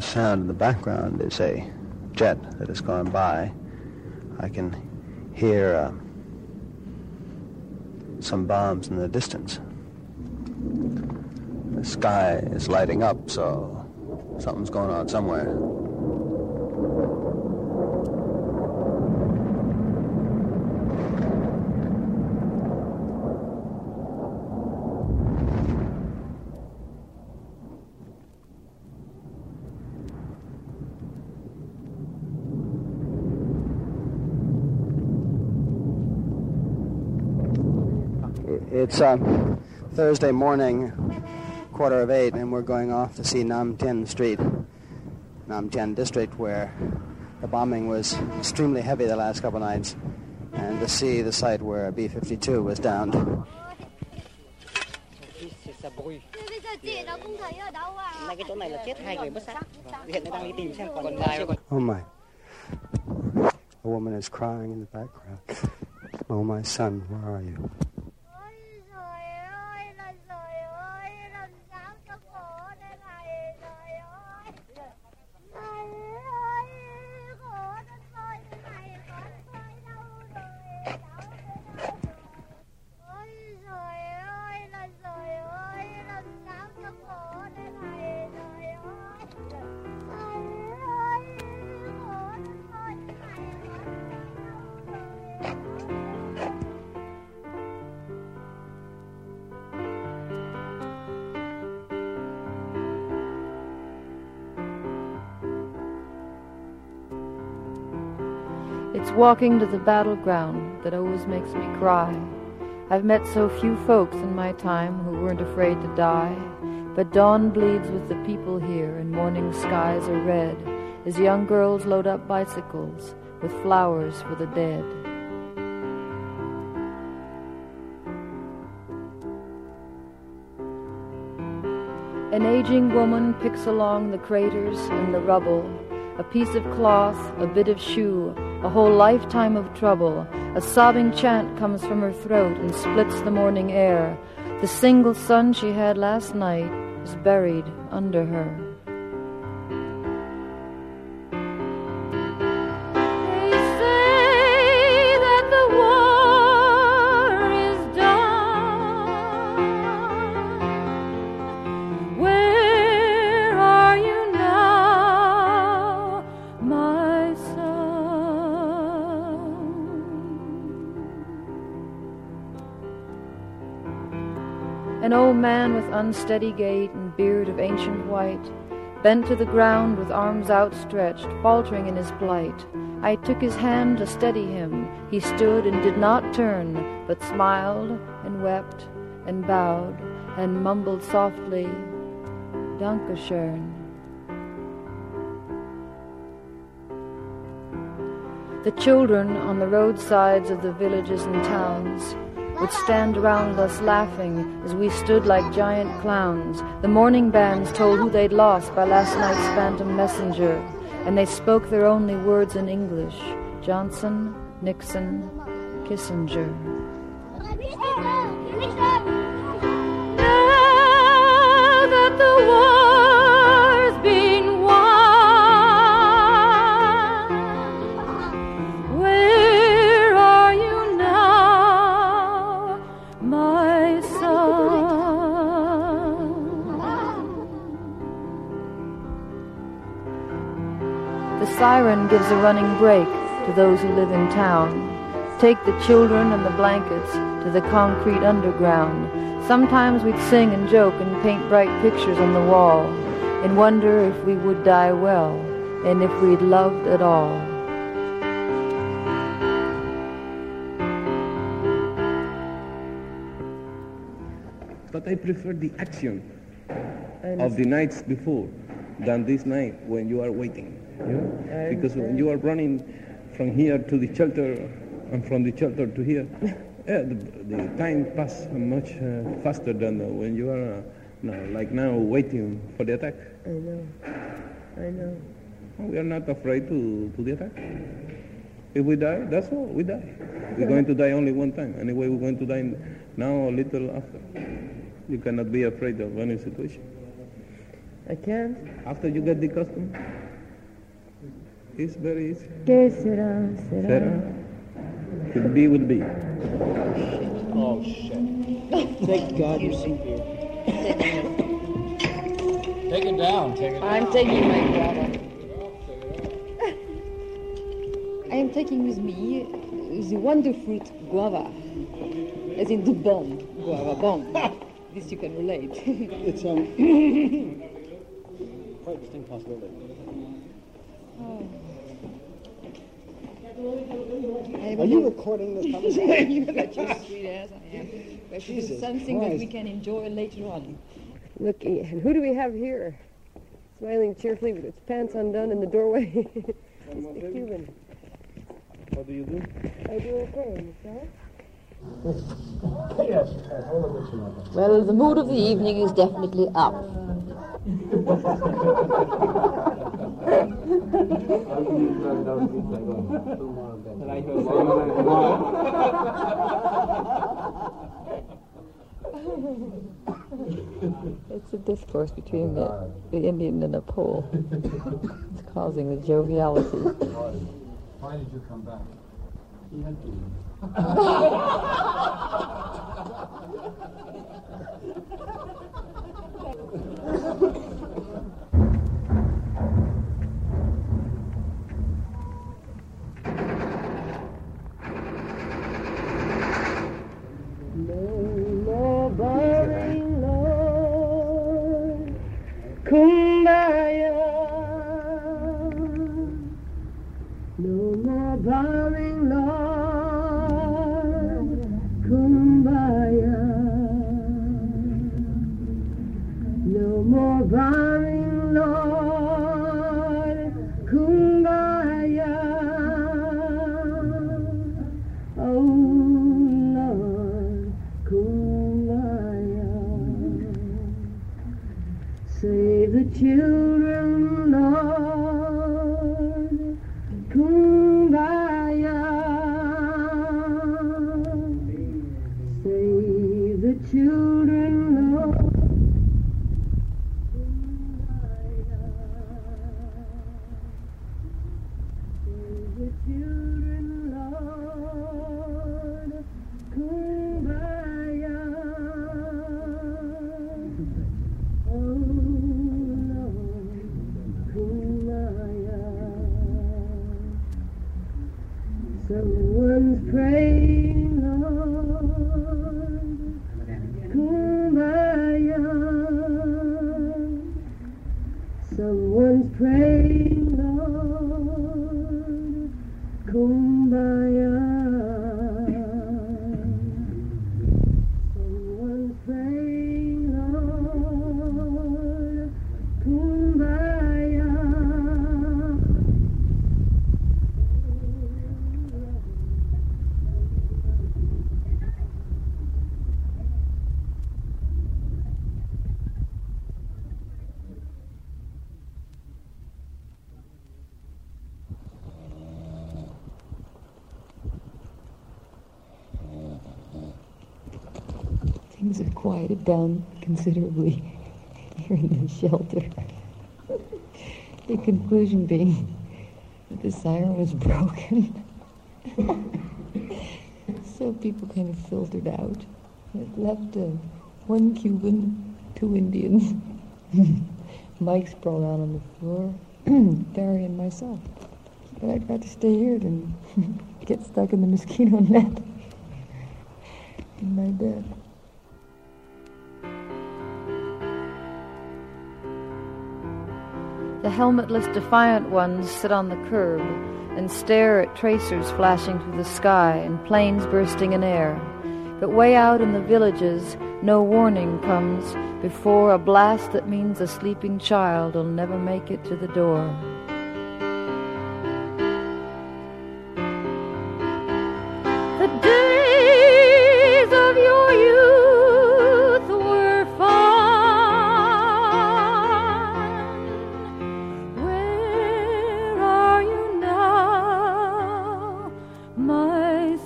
sound in the background is a jet that has gone by. I can hear some bombs in the distance. The sky is lighting up, so something's going on somewhere. It's Thursday morning, 7:15, and we're going off to see Nam Tien Street, Nam Tien District, where the bombing was extremely heavy the last couple nights, and to see the site where a B-52 was downed. Oh my. A woman is crying in the background. Oh my son, where are you? It's walking to the battleground that always makes me cry. I've met so few folks in my time who weren't afraid to die, but dawn bleeds with the people here and morning skies are red as young girls load up bicycles with flowers for the dead. An aging woman picks along the craters and the rubble, a piece of cloth, a bit of shoe, a whole lifetime of trouble. A sobbing chant comes from her throat and splits the morning air. The single son she had last night is buried under her. They say that the war is done. Where are you now, my son? An old man with unsteady gait and beard of ancient white, bent to the ground with arms outstretched, faltering in his plight. I took his hand to steady him. He stood and did not turn, but smiled and wept and bowed and mumbled softly, Dankeschön. The children on the roadsides of the villages and towns would stand around us laughing as we stood like giant clowns. The morning bands told who they'd lost by last night's phantom messenger, and they spoke their only words in English: Johnson, Nixon, Kissinger. Now that the war's been won, where are you now, my son? The siren gives a running break to those who live in town. Take the children and the blankets to the concrete underground. Sometimes we'd sing and joke and paint bright pictures on the wall and wonder if we would die well and if we'd loved at all. But I prefer the action of the nights before than this night when you are waiting. You know? Because when you are running from here to the shelter and from the shelter to here, the time passes much faster than when you are like now waiting for the attack. I know. We are not afraid to the attack. If we die, that's all, we die. We're going to die only one time. Anyway, we're going to die now or a little after. You cannot be afraid of any situation. I can't. After you get the costume, it's very easy. ¿Qué será? Será. Will be. Oh, shit. Thank God you see beer. Take it down. I'm taking my guava. I am taking with me the wonder fruit guava, as in the bomb, guava bomb. This you can relate. It's quite distinct possibility. Are you recording this conversation? You bet your sweet ass I am. But this is something that we can enjoy later on. Look, and who do we have here? Smiling cheerfully with his pants undone in the doorway. It's the Cuban. How do you do? I do okay, yourself? Yes. Well, the mood of the evening is definitely up. It's a discourse between the Indian and the Pole. It's causing the joviality. Why did you come back? He had to. Kumbaya, no more bowing, Lord. Kumbaya, no more bowing, Lord. Kumbaya, oh Lord, Kumbaya. Save the children, Lord, Kumbaya. Save the children, Lord, Kumbaya. Save the children, Lord, Kumbaya. Oh, someone's praying, Lord, Kumbaya. Someone's praying, Lord, Kumbaya. Someone's praying, Lord, Kumbaya. Things have quieted down considerably here in the shelter. The conclusion being that the siren was broken. So people kind of filtered out. It left one Cuban, 2 Indians, Mike sprawled out on the floor, Barry and myself. But I'd rather stay here than get stuck in the mosquito net in my bed. The helmetless defiant ones sit on the curb and stare at tracers flashing through the sky and planes bursting in air. But way out in the villages, no warning comes before a blast that means a sleeping child will never make it to the door. The days of your youth were fun. Where are you now, my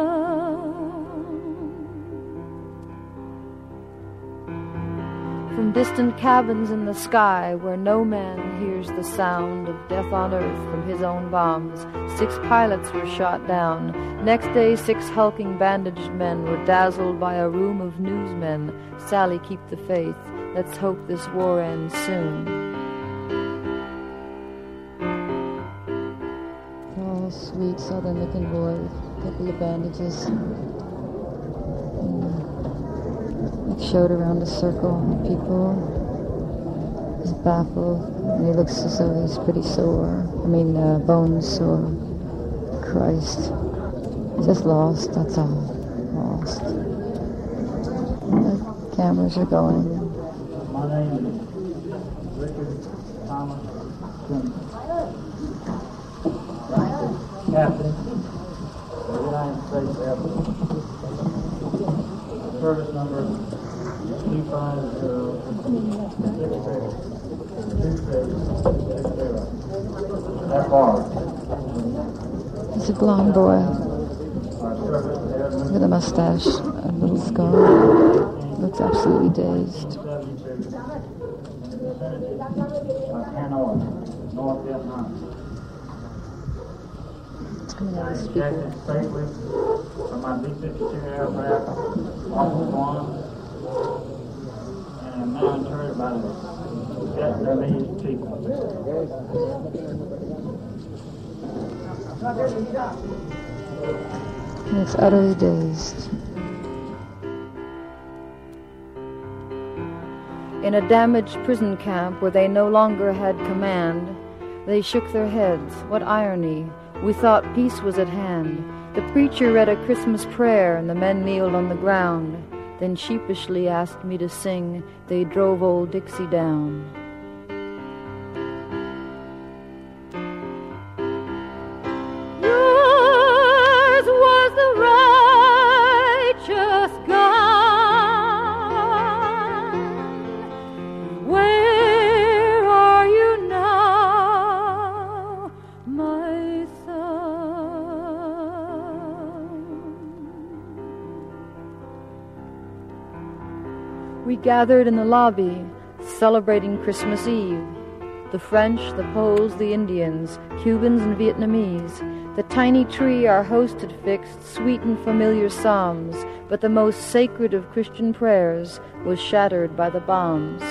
son? From in distant cabins in the sky where no man hears the sound of death on earth from his own bombs. 6 pilots were shot down. Next day, 6 hulking bandaged men were dazzled by a room of newsmen. Sally, keep the faith. Let's hope this war ends soon. Oh, sweet southern-looking boy with a couple of bandages. Showed around a circle of people. He's baffled, and he looks as though he's pretty sore. Bones sore. Christ. He's just lost, that's all. Lost. The cameras are going. My name is Richard Thomas Simpson. Captain of the United States Air Force. Service number 250-6660. That's far. He's a blonde boy with a mustache, a little scar. Looks absolutely dazed. Hanoi, North Vietnam. It's coming out of the speaker. Ejected safely from my B-52 aircraft off of Guam, and am now interred by the Vietnamese people. He looks utterly dazed. In a damaged prison camp where they no longer had command, they shook their heads. What irony! We thought peace was at hand. The preacher read a Christmas prayer and the men kneeled on the ground, then sheepishly asked me to sing, They Drove Old Dixie Down. Yours was the righteous gun. Where are you now, my son? We gathered in the lobby, celebrating Christmas Eve. The French, the Poles, the Indians, Cubans and Vietnamese. The tiny tree our host had fixed, sweet and familiar psalms, but the most sacred of Christian prayers was shattered by the bombs.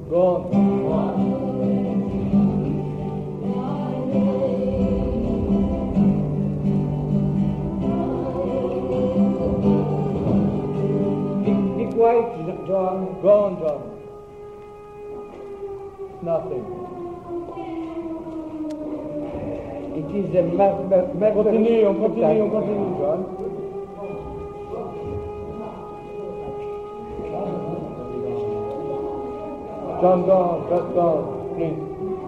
Go on. Be quiet, John. Go on, John. Nothing. It is a continue, John. John, go on, just go on, please.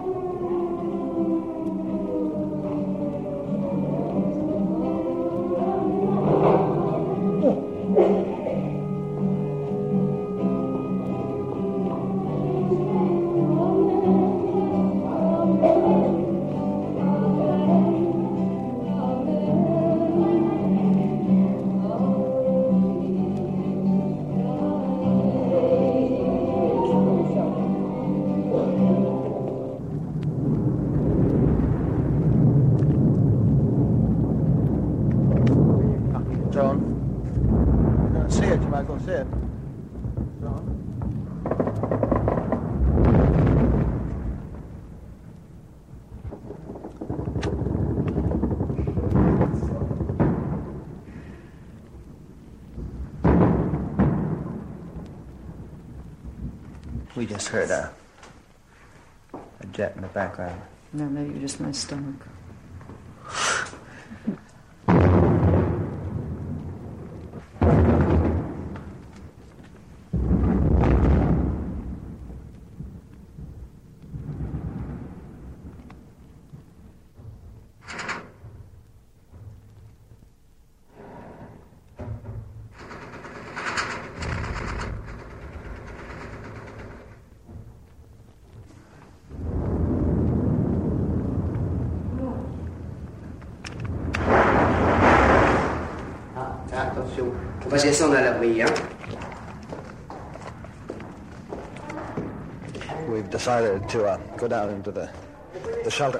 We just heard a jet in the background. No, maybe just my stomach. Attention, on va descendre à l'abri, hein. We've decided to go down into the shelter.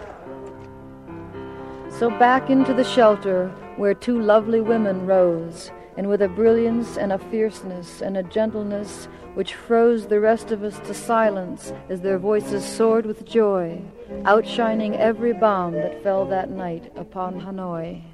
So back into the shelter where two lovely women rose, and with a brilliance and a fierceness and a gentleness which froze the rest of us to silence as their voices soared with joy, outshining every bomb that fell that night upon Hanoi.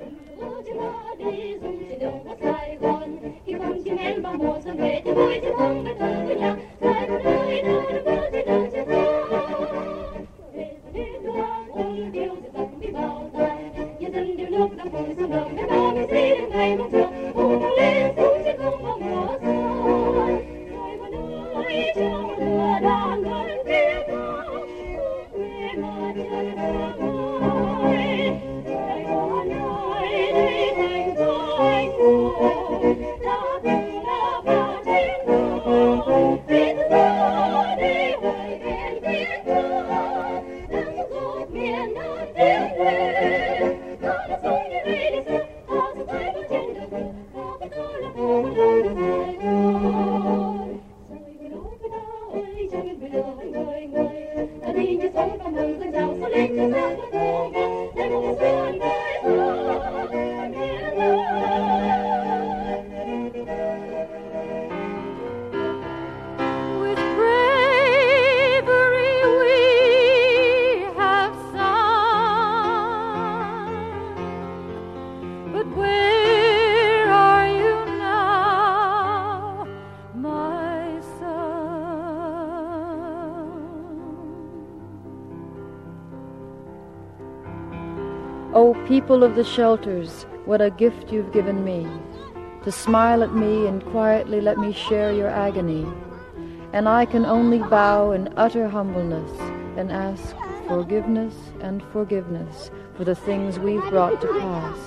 O people of the shelters, what a gift you've given me, to smile at me and quietly let me share your agony. And I can only bow in utter humbleness and ask forgiveness and forgiveness for the things we've brought to pass.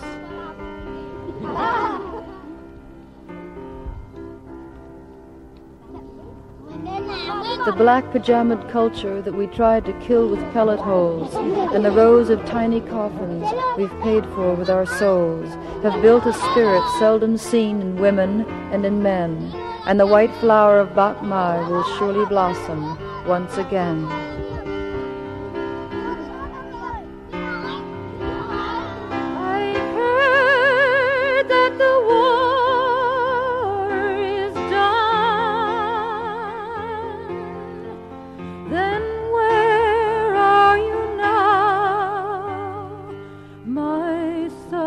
The black pajamaed culture that we tried to kill with pellet holes and the rows of tiny coffins we've paid for with our souls have built a spirit seldom seen in women and in men, and the white flower of Bach Mai will surely blossom once again. les